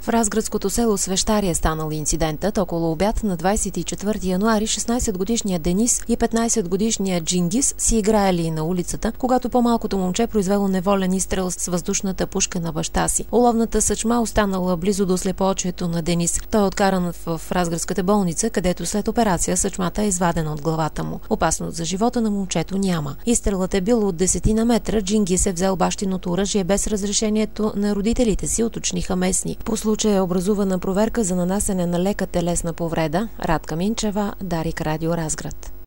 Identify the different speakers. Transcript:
Speaker 1: В разградското село Свещарие станал инцидентът. Около обяд на 24 януари 16-годишният Денис и 15-годишният Джингис си играели на улицата, когато по-малкото момче произвело неволен изстрел с въздушната пушка на баща си. Уловната съчма останала близо до слепоочието на Денис. Той е откаран в разградската болница, където след операция съчмата е извадена от главата му. Опасност за живота на момчето няма. Изстрелът е бил от 10 метра. Джингис е взел бащиното оръжие без разрешението на родителите си, уточниха местни. По случая е образувана проверка за нанасене на лека телесна повреда. Радка Минчева, Дарик Радио Разград.